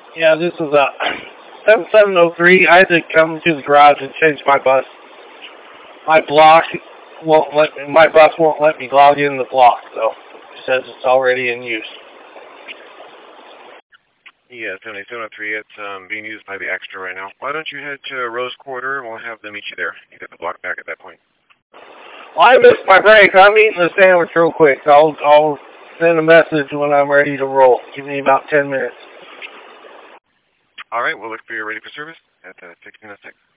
Yeah, this is 7703. I had to come to the garage and change my bus. My bus won't let me log in the block, so it says it's already in use. Yeah, 7703. It's being used by the extra right now. Why don't you head to Rose Quarter and we'll have them meet you there. You get the block back at that point. Well, I missed my break. I'm eating a sandwich real quick. I'll send a message when I'm ready to roll. Give me about 10 minutes. All right, we'll look for you ready for service at 1606.